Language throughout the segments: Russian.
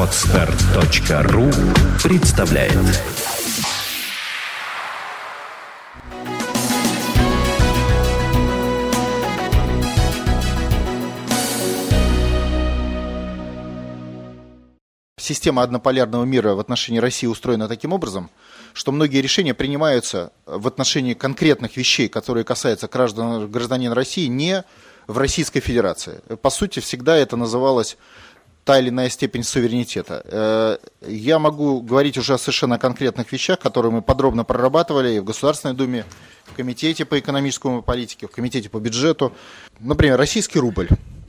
Podster.ru представляет. Система однополярного мира в отношении России устроена таким образом, что многие решения принимаются в отношении конкретных вещей, которые касаются гражданина России, не в Российской Федерации. По сути, всегда это называлось та или иная степень суверенитета. Я могу говорить уже о совершенно конкретных вещах, которые мы подробно прорабатывали и в Государственной Думе, в Комитете по экономической политике, в Комитете по бюджету. Например, российский рубль.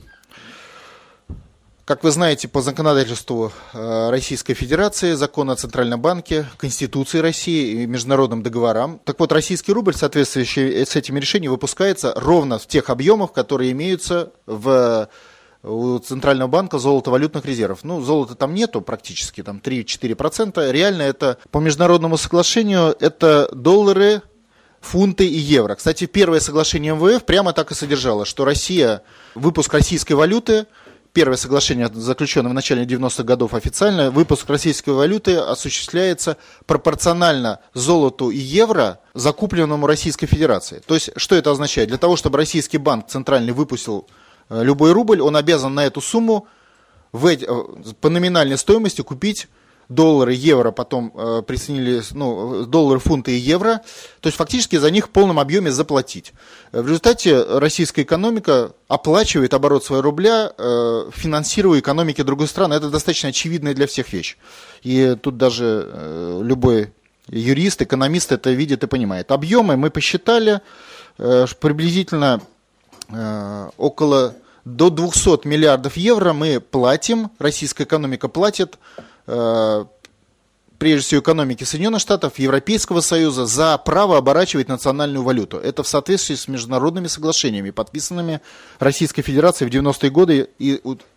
Как вы знаете, по законодательству Российской Федерации, закону о Центральном банке, Конституции России и международным договорам, так вот, российский рубль, соответствующий с этими решениями, выпускается ровно в тех объемах, которые имеются у Центрального банка золотовалютных резервов. Ну, золота там нету практически, там 3-4%. Реально это по международному соглашению это доллары, фунты и евро. Кстати, первое соглашение МВФ прямо так и содержало, что выпуск российской валюты, первое соглашение, заключенное в начале 90-х годов официально, выпуск российской валюты осуществляется пропорционально золоту и евро, закупленному Российской Федерацией. То есть, что это означает? Для того, чтобы российский банк центральный выпустил любой рубль, он обязан на эту сумму по номинальной стоимости купить доллары, евро, потом присоединились доллары, фунты и евро, то есть фактически за них в полном объеме заплатить. В результате российская экономика оплачивает оборот своего рубля, финансируя экономики другой страны. Это достаточно очевидная для всех вещь. И тут даже любой юрист, экономист это видит и понимает. Объемы мы посчитали, приблизительно до 200 миллиардов евро мы платим, российская экономика платит, прежде всего экономики Соединенных Штатов, Европейского Союза, за право оборачивать национальную валюту. Это в соответствии с международными соглашениями, подписанными Российской Федерацией в 90-е годы и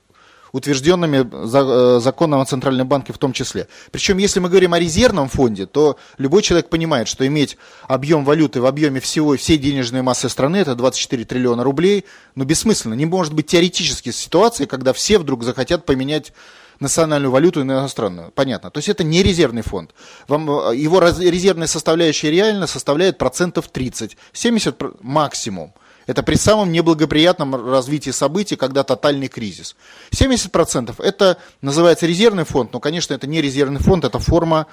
утвержденными законом о Центральном банке в том числе. Причем, если мы говорим о резервном фонде, то любой человек понимает, что иметь объем валюты в объеме всей денежной массы страны, это 24 триллиона рублей, бессмысленно. Не может быть теоретически ситуации, когда все вдруг захотят поменять национальную валюту на иностранную. Понятно. То есть это не резервный фонд. Его резервная составляющая реально составляет 30%, 70% максимум. Это при самом неблагоприятном развитии событий, когда тотальный кризис. 70% это называется резервный фонд, но, конечно, это не резервный фонд, это форма,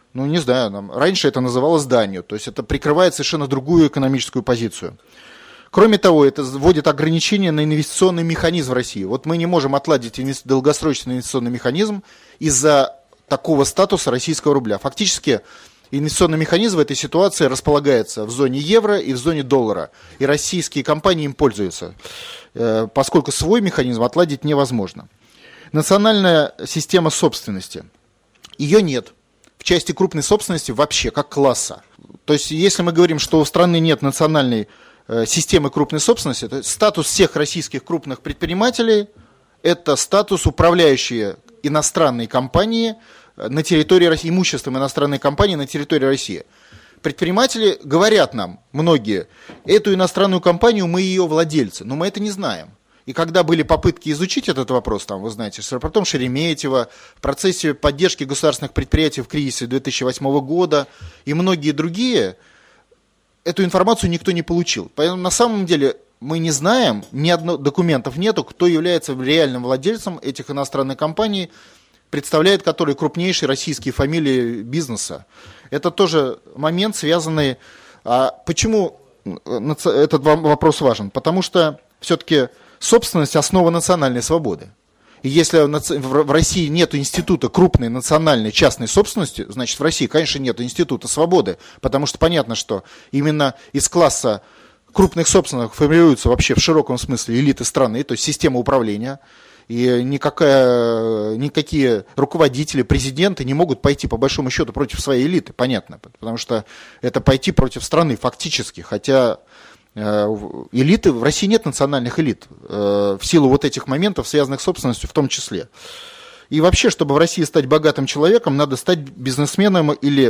раньше это называлось данью, то есть это прикрывает совершенно другую экономическую позицию. Кроме того, это вводит ограничения на инвестиционный механизм в России. Вот мы не можем отладить долгосрочный инвестиционный механизм из-за такого статуса российского рубля. Фактически инвестиционный механизм в этой ситуации располагается в зоне евро и в зоне доллара. И российские компании им пользуются, поскольку свой механизм отладить невозможно. Национальная система собственности. Ее нет. В части крупной собственности вообще, как класса. То есть, если мы говорим, что у страны нет национальной системы крупной собственности, то есть статус всех российских крупных предпринимателей – это статус управляющие иностранные компании на территории России, имуществом иностранной компании на территории России. Предприниматели говорят нам, многие, эту иностранную компанию мы ее владельцы, но мы это не знаем. И когда были попытки изучить этот вопрос, вы знаете, с аэропортом Шереметьево, в процессе поддержки государственных предприятий в кризисе 2008 года и многие другие, эту информацию никто не получил. Поэтому на самом деле мы не знаем, документов нету, кто является реальным владельцем этих иностранных компаний, представляет которые крупнейшие российские фамилии бизнеса. Это тоже момент, связанный... Почему этот вопрос важен? Потому что все-таки собственность – основа национальной свободы. И если в России нет института крупной национальной частной собственности, значит в России, конечно, нет института свободы, потому что понятно, что именно из класса крупных собственников формируются вообще в широком смысле элиты страны, то есть система управления, и никакие руководители, президенты не могут пойти по большому счету против своей элиты, понятно, потому что это пойти против страны фактически, хотя... элиты, в России нет национальных элит, в силу вот этих моментов, связанных с собственностью в том числе. И вообще, чтобы в России стать богатым человеком, надо стать бизнесменом или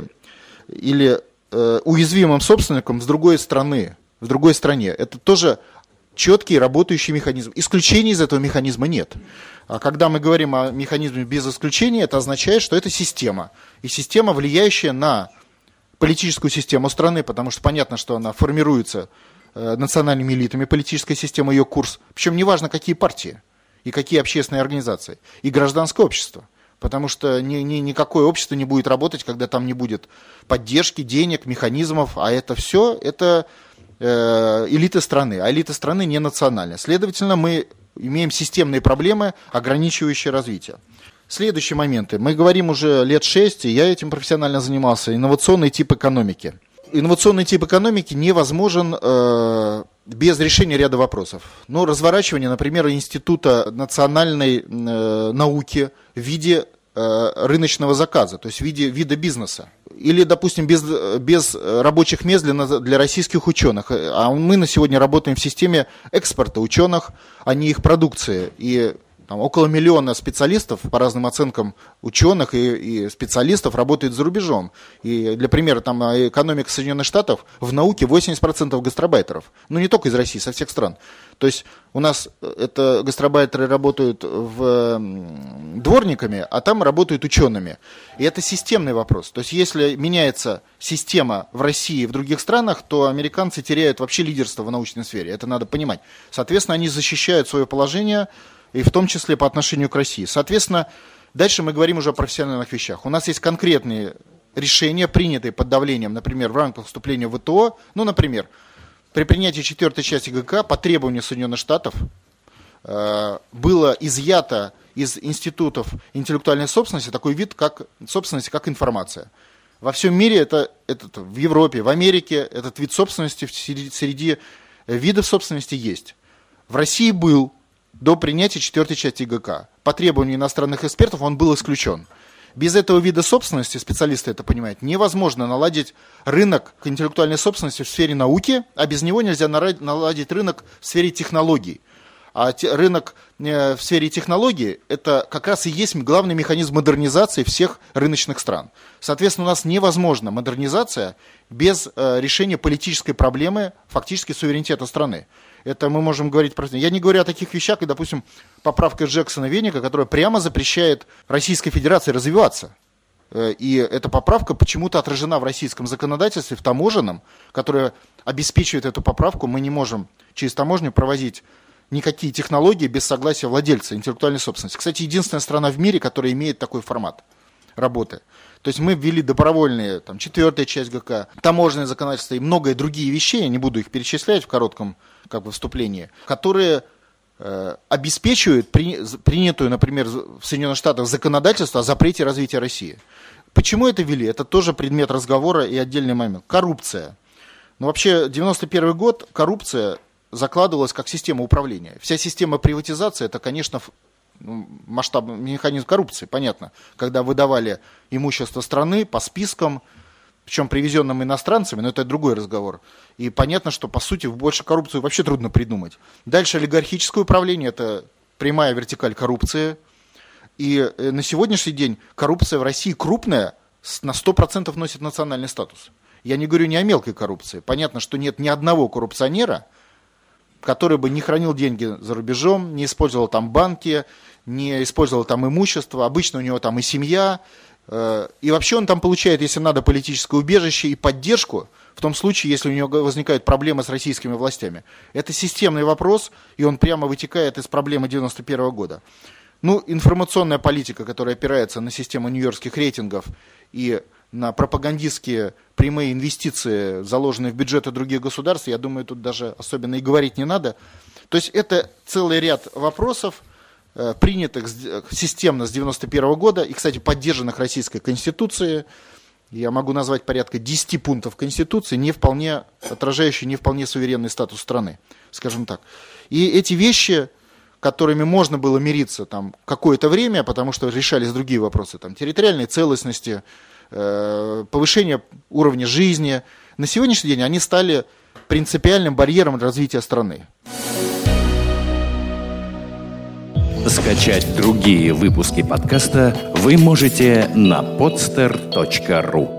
уязвимым собственником в другой стране. Это тоже четкий работающий механизм. Исключений из этого механизма нет. А когда мы говорим о механизме без исключения, это означает, что это система. И система, влияющая на политическую систему страны, потому что понятно, что она формируется национальными элитами, политическая система, ее курс. Причем неважно, какие партии и какие общественные организации. И гражданское общество. Потому что никакое общество не будет работать, когда там не будет поддержки, денег, механизмов. А это все, это элиты страны. А элиты страны не национальные. Следовательно, мы имеем системные проблемы, ограничивающие развитие. Следующие моменты. Мы говорим уже лет 6, и я этим профессионально занимался. Инновационный тип экономики. Инновационный тип экономики невозможен без решения ряда вопросов. Ну, разворачивание, например, института национальной науки в виде рыночного заказа, то есть в виде вида бизнеса. Или, допустим, без рабочих мест для российских ученых. А мы на сегодня работаем в системе экспорта ученых, а не их продукции. И там около 1 миллиона специалистов, по разным оценкам ученых и специалистов, работает за рубежом. И для примера, там экономика Соединенных Штатов в науке 80% гастарбайтеров. Ну, не только из России, со всех стран. То есть у нас это гастарбайтеры работают дворниками, а там работают учеными. И это системный вопрос. То есть если меняется система в России и в других странах, то американцы теряют вообще лидерство в научной сфере. Это надо понимать. Соответственно, они защищают свое положение, и в том числе по отношению к России. Соответственно, дальше мы говорим уже о профессиональных вещах. У нас есть конкретные решения, принятые под давлением, например, в рамках вступления в ВТО. Ну, например, при принятии 4-й части ГК по требованию Соединенных Штатов было изъято из институтов интеллектуальной собственности такой вид, как собственность, как информация. Во всем мире, в Европе, в Америке этот вид собственности среди видов собственности есть. В России был до принятия 4-й части ГК. По требованию иностранных экспертов он был исключен. Без этого вида собственности, специалисты это понимают, невозможно наладить рынок интеллектуальной собственности в сфере науки, а без него нельзя наладить рынок в сфере технологий. А рынок в сфере технологий – это как раз и есть главный механизм модернизации всех рыночных стран. Соответственно, у нас невозможна модернизация без решения политической проблемы, фактически суверенитета страны. Это мы можем говорить про... Я не говорю о таких вещах, как, допустим, поправка Джексона-Веника, которая прямо запрещает Российской Федерации развиваться. И эта поправка почему-то отражена в российском законодательстве, в таможенном, которое обеспечивает эту поправку. Мы не можем через таможню провозить никакие технологии без согласия владельца интеллектуальной собственности. Кстати, единственная страна в мире, которая имеет такой формат работы. То есть мы ввели добровольные, 4-я часть ГК, таможенное законодательство и многие другие вещи, я не буду их перечислять в коротком вступлении, которые обеспечивают принятую, например, в Соединенных Штатах законодательство о запрете развития России. Почему это ввели? Это тоже предмет разговора и отдельный момент. Коррупция. Вообще, 91 год коррупция закладывалась как система управления. Вся система приватизации, это, конечно, масштабный механизм коррупции, понятно. Когда выдавали имущество страны по спискам, причем привезенным иностранцами, но это другой разговор. И понятно, что, по сути, больше коррупцию вообще трудно придумать. Дальше олигархическое управление – это прямая вертикаль коррупции. И на сегодняшний день коррупция в России крупная, на 100% носит национальный статус. Я не говорю не о мелкой коррупции. Понятно, что нет ни одного коррупционера, который бы не хранил деньги за рубежом, не использовал там банки, не использовал там имущество. Обычно у него там и семья. И вообще он там получает, если надо, политическое убежище и поддержку, в том случае, если у него возникают проблемы с российскими властями. Это системный вопрос, и он прямо вытекает из проблемы 91 года. Информационная политика, которая опирается на систему нью-йоркских рейтингов и на пропагандистские прямые инвестиции, заложенные в бюджеты других государств, я думаю, тут даже особенно и говорить не надо. То есть это целый ряд вопросов, принятых системно с 91 года и, кстати, поддержанных Российской Конституцией. Я могу назвать порядка 10 пунктов Конституции, не вполне отражающие не вполне суверенный статус страны, скажем так. И эти вещи, которыми можно было мириться какое-то время, потому что решались другие вопросы, территориальной целостности, повышения уровня жизни, на сегодняшний день они стали принципиальным барьером развития страны. Скачать другие выпуски подкаста вы можете на podster.ru.